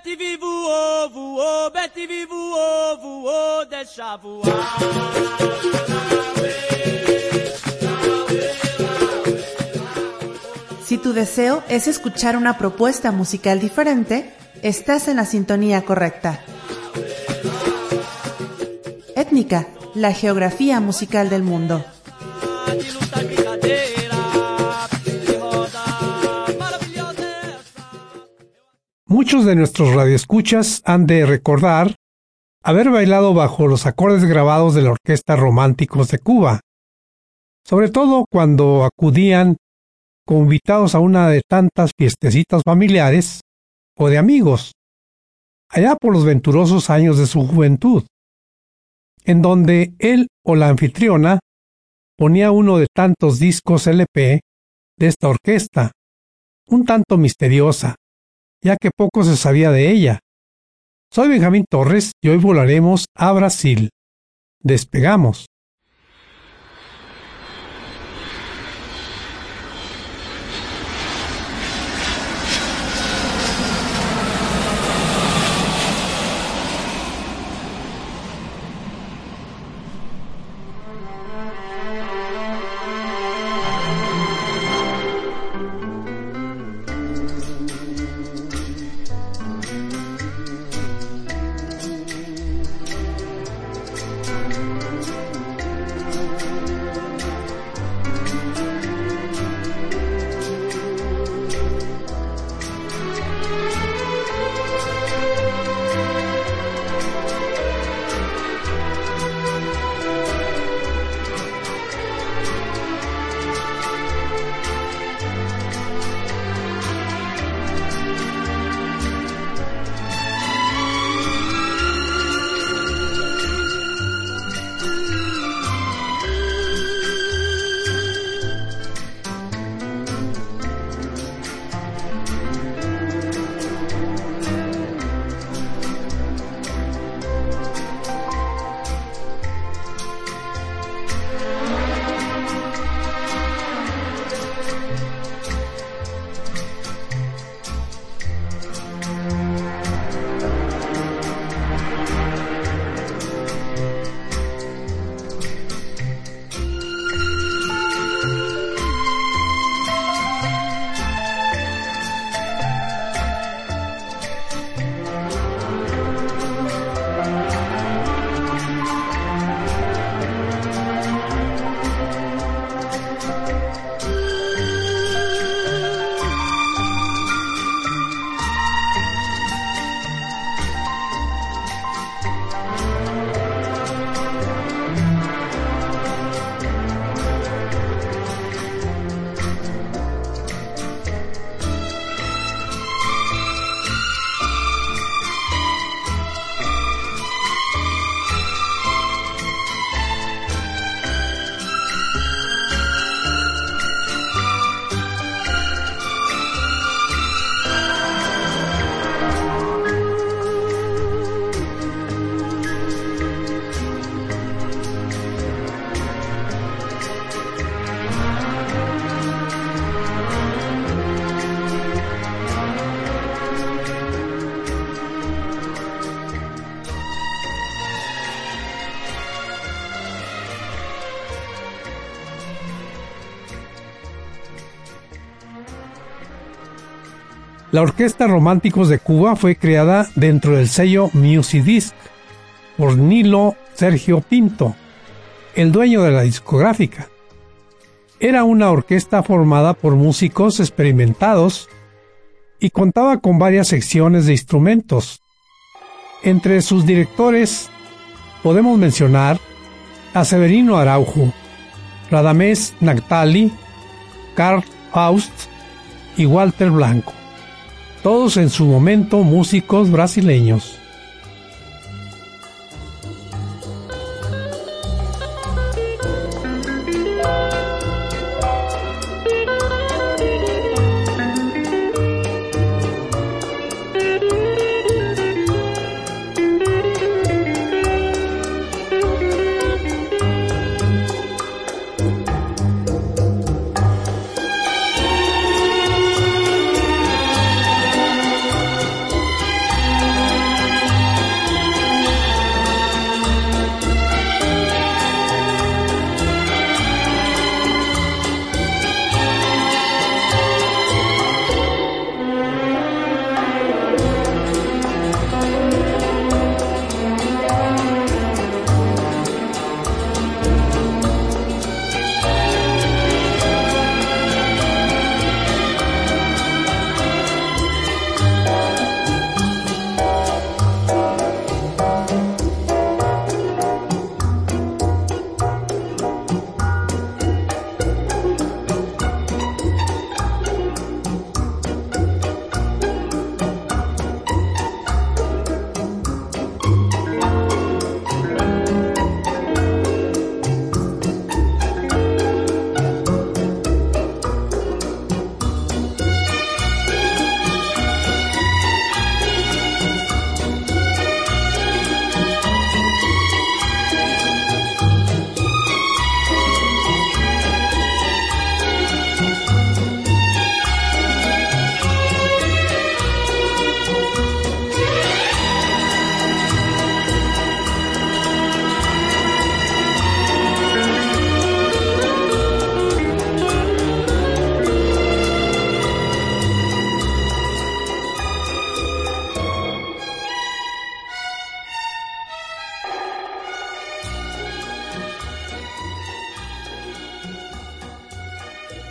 Betivi voou, voou, Betivi voou, voou, deixa voar. Si tu deseo es escuchar una propuesta musical diferente, estás en la sintonía correcta. Étnica, la geografía musical del mundo. Muchos de nuestros radioescuchas han de recordar haber bailado bajo los acordes grabados de la Orquesta Románticos de Cuba, sobre todo cuando acudían como invitados a una de tantas fiestecitas familiares o de amigos, allá por los venturosos años de su juventud, en donde él o la anfitriona ponía uno de tantos discos LP de esta orquesta, un tanto misteriosa, ya que poco se sabía de ella. Soy Benjamín Torres y hoy volaremos a Brasil. Despegamos. La Orquesta Románticos de Cuba fue creada dentro del sello Music por Nilo Sergio Pinto, el dueño de la discográfica. Era una orquesta formada por músicos experimentados y contaba con varias secciones de instrumentos. Entre sus directores podemos mencionar a Severino Araujo, Radamés Nactali, Carl Faust y Walter Blanco, todos en su momento músicos brasileños.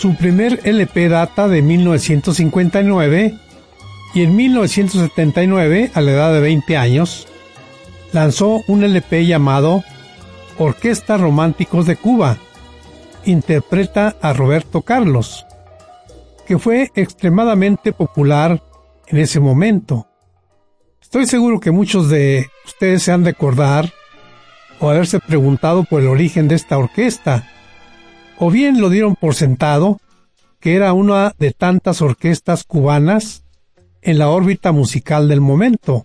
Su primer LP data de 1959 y en 1979, a la edad de 20 años, lanzó un LP llamado Orquesta Románticos de Cuba. Interpreta a Roberto Carlos, que fue extremadamente popular en ese momento. Estoy seguro que muchos de ustedes se han de acordar o haberse preguntado por el origen de esta orquesta, o bien lo dieron por sentado que era una de tantas orquestas cubanas en la órbita musical del momento.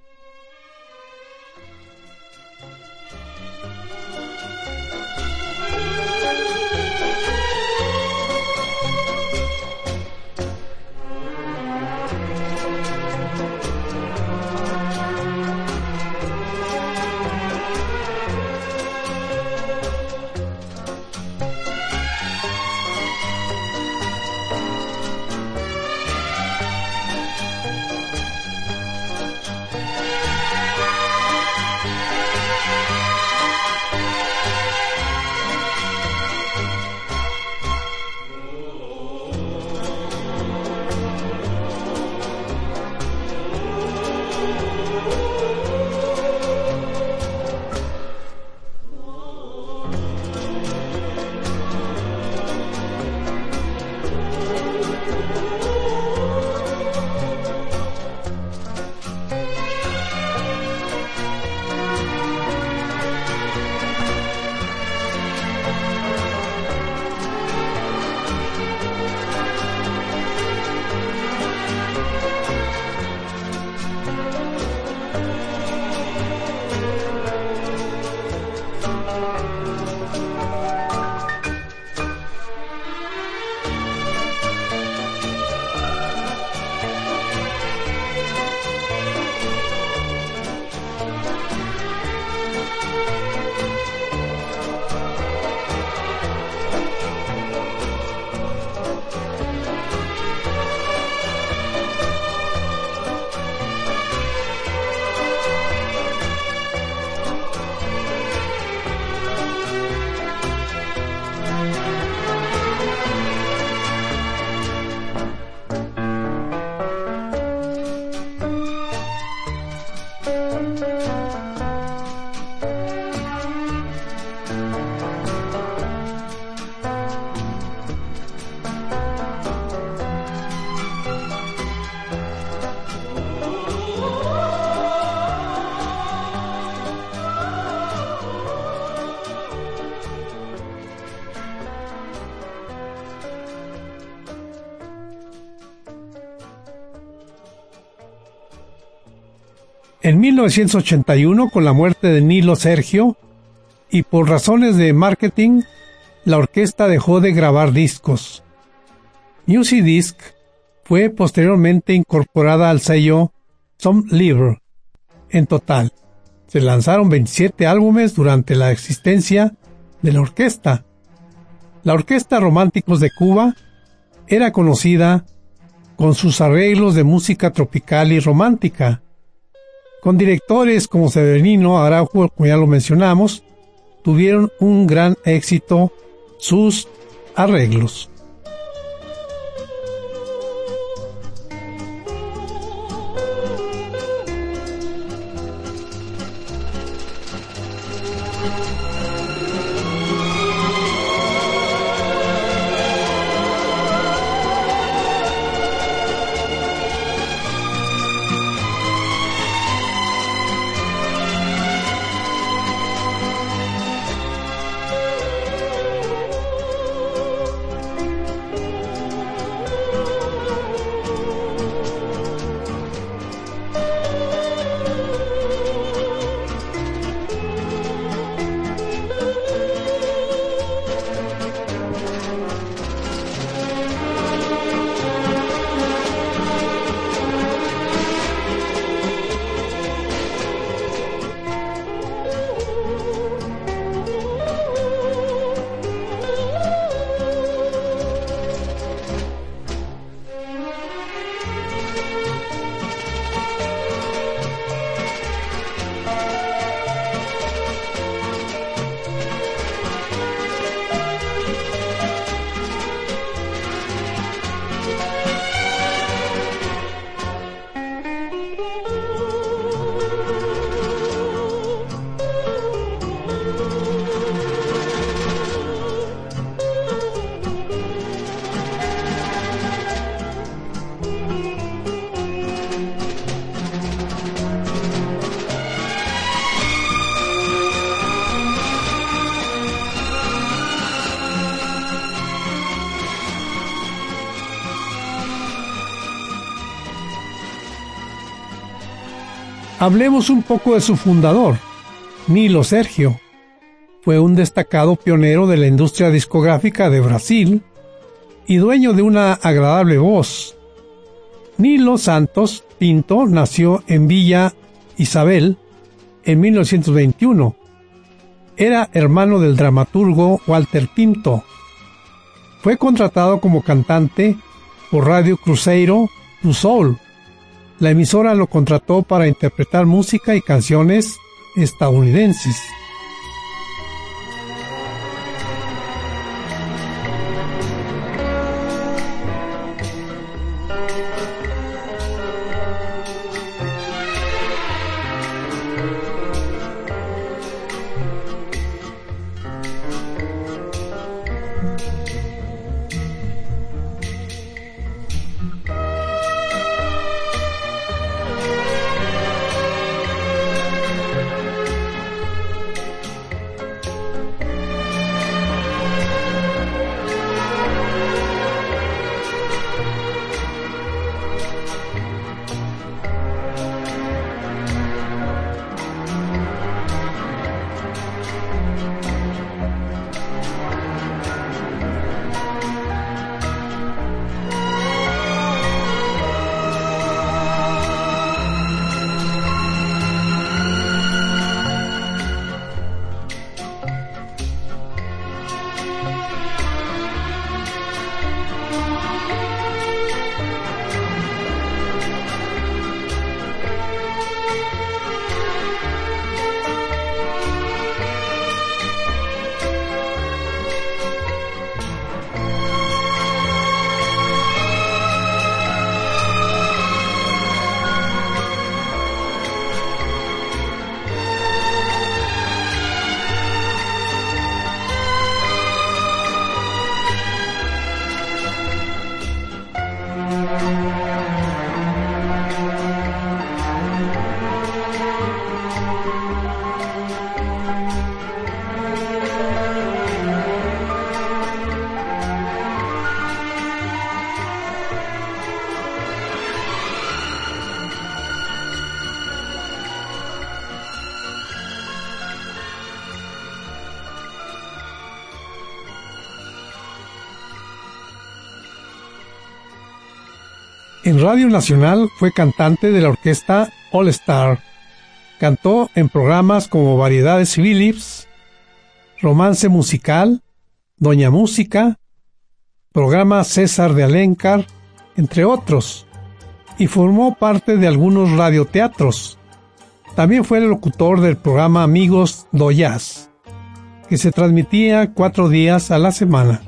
En 1981, con la muerte de Nilo Sergio, y por razones de marketing, la orquesta dejó de grabar discos. Music Disc fue posteriormente incorporada al sello Some Libre. En total, se lanzaron 27 álbumes durante la existencia de la orquesta. La Orquesta Románticos de Cuba era conocida con sus arreglos de música tropical y romántica, con directores como Severino Araujo, como ya lo mencionamos. Tuvieron un gran éxito sus arreglos. Hablemos un poco de su fundador, Nilo Sergio. Fue un destacado pionero de la industria discográfica de Brasil y dueño de una agradable voz. Nilo Santos Pinto nació en Villa Isabel en 1921. Era hermano del dramaturgo Walter Pinto. Fue contratado como cantante por Radio Cruzeiro do Sul. La emisora lo contrató para interpretar música y canciones estadounidenses. En Radio Nacional fue cantante de la orquesta All Star. Cantó en programas como Variedades Philips, Romance Musical, Doña Música, programa César de Alencar, entre otros, y formó parte de algunos radioteatros. También fue el locutor del programa Amigos do Jazz, que se transmitía 4 días a la semana.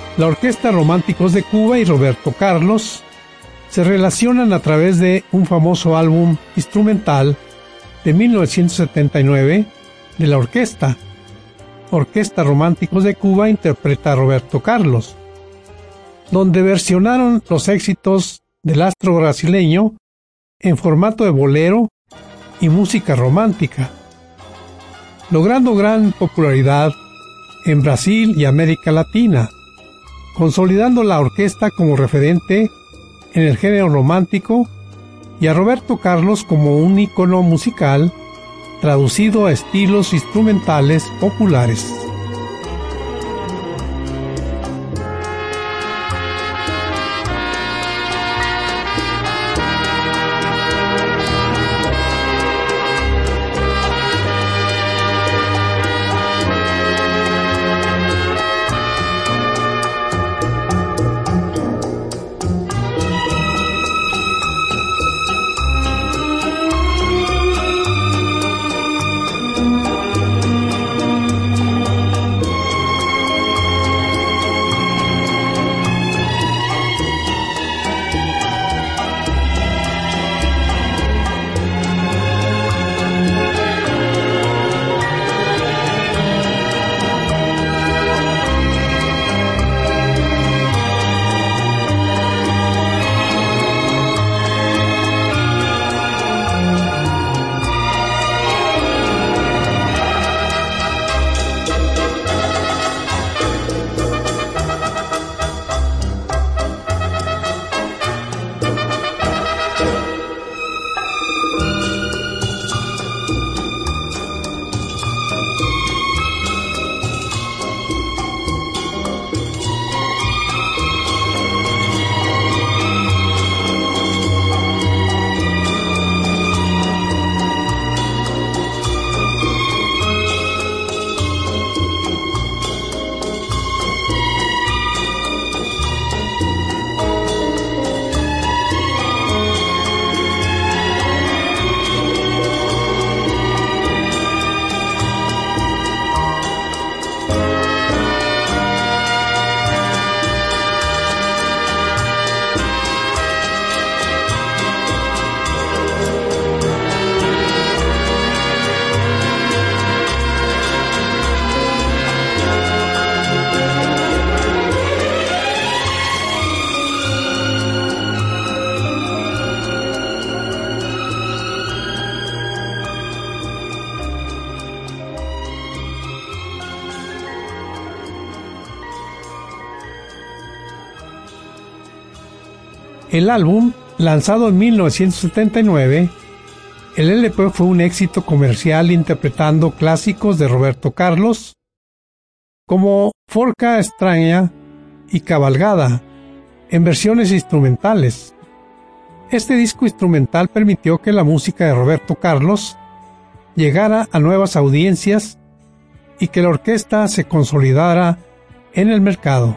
La Orquesta Románticos de Cuba y Roberto Carlos se relacionan a través de un famoso álbum instrumental de 1979 de la Orquesta Románticos de Cuba interpreta a Roberto Carlos, donde versionaron los éxitos del astro brasileño en formato de bolero y música romántica, logrando gran popularidad en Brasil y América Latina, consolidando la orquesta como referente en el género romántico y a Roberto Carlos como un ícono musical traducido a estilos instrumentales populares. El álbum, lanzado en 1979, el LP fue un éxito comercial interpretando clásicos de Roberto Carlos como Forca Extraña y Cabalgada en versiones instrumentales. Este disco instrumental permitió que la música de Roberto Carlos llegara a nuevas audiencias y que la orquesta se consolidara en el mercado.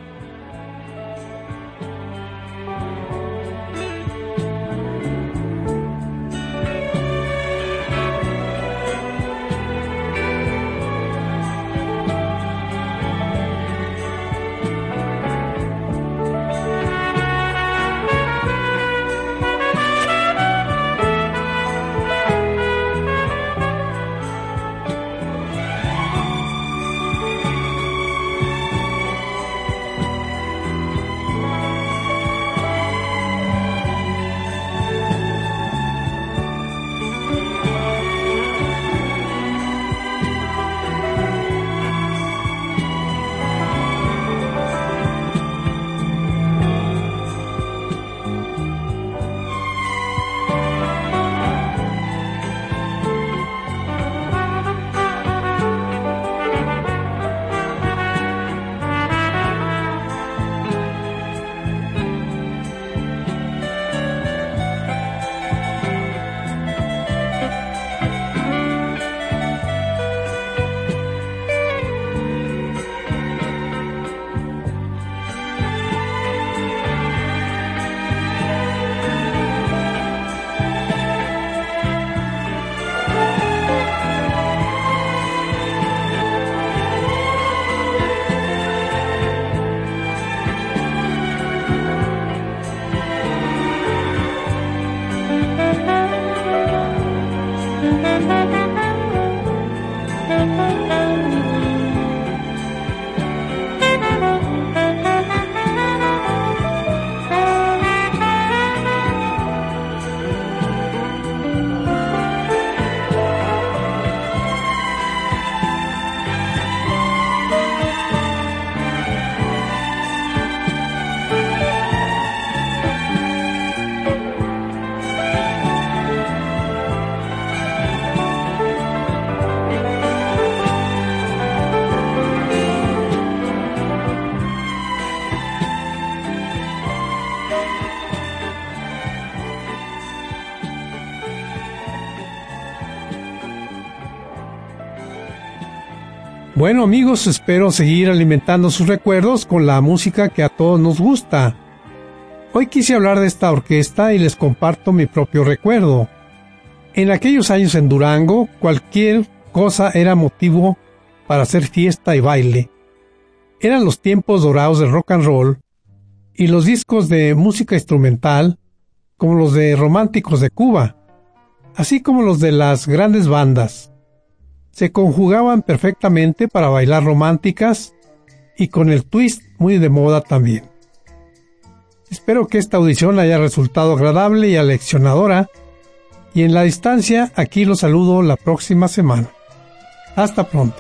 Bueno amigos, espero seguir alimentando sus recuerdos con la música que a todos nos gusta. Hoy quise hablar de esta orquesta y les comparto mi propio recuerdo. En aquellos años en Durango, cualquier cosa era motivo para hacer fiesta y baile. Eran los tiempos dorados del rock and roll y los discos de música instrumental, como los de Románticos de Cuba, así como los de las grandes bandas, se conjugaban perfectamente para bailar románticas y con el twist muy de moda también. Espero que esta audición haya resultado agradable y aleccionadora, y en la distancia aquí los saludo la próxima semana. Hasta pronto.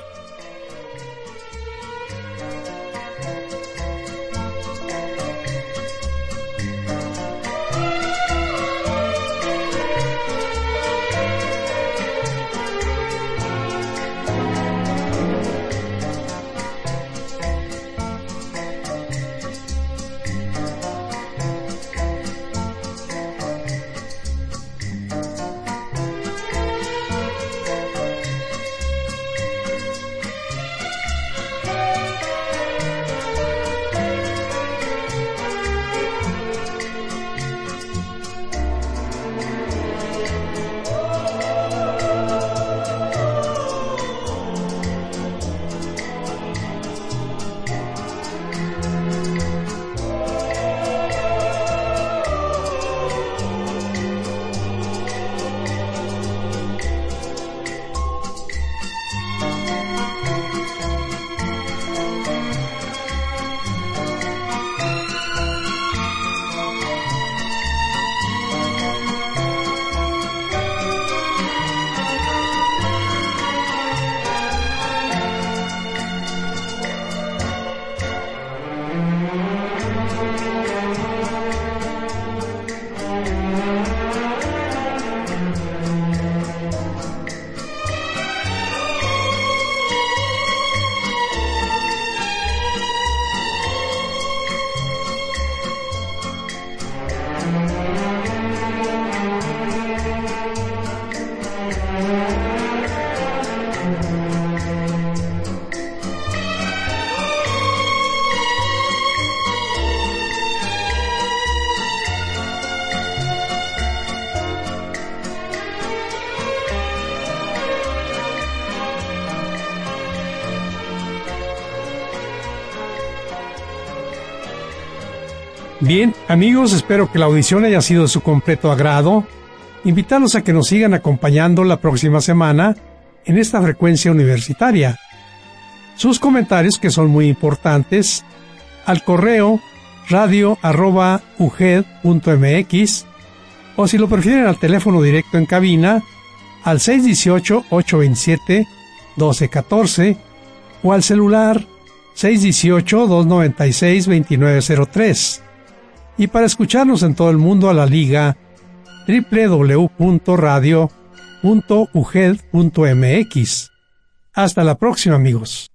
Bien, amigos, espero que la audición haya sido de su completo agrado. Invitarlos a que nos sigan acompañando la próxima semana en esta frecuencia universitaria. Sus comentarios, que son muy importantes, al correo radio@uged.mx, o si lo prefieren al teléfono directo en cabina al 618-827-1214 o al celular 618-296-2903. Y para escucharnos en todo el mundo a la liga www.radio.uged.mx. Hasta la próxima, amigos.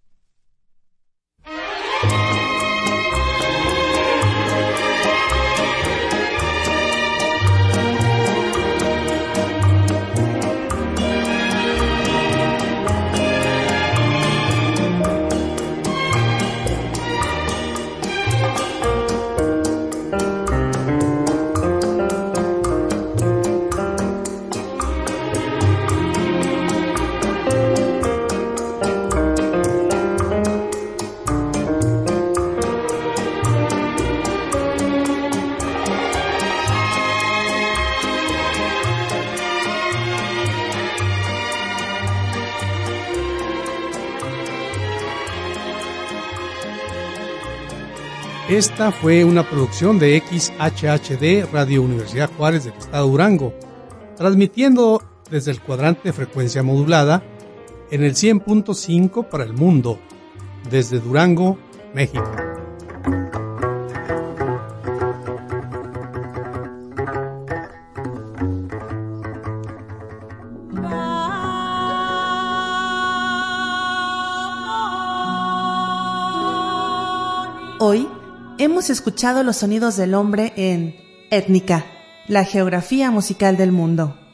Esta fue una producción de XHHD Radio Universidad Juárez del Estado de Durango, transmitiendo desde el cuadrante de frecuencia modulada en el 100.5 para el mundo, desde Durango, México. Hoy hemos escuchado los sonidos del hombre en Étnica, la geografía musical del mundo.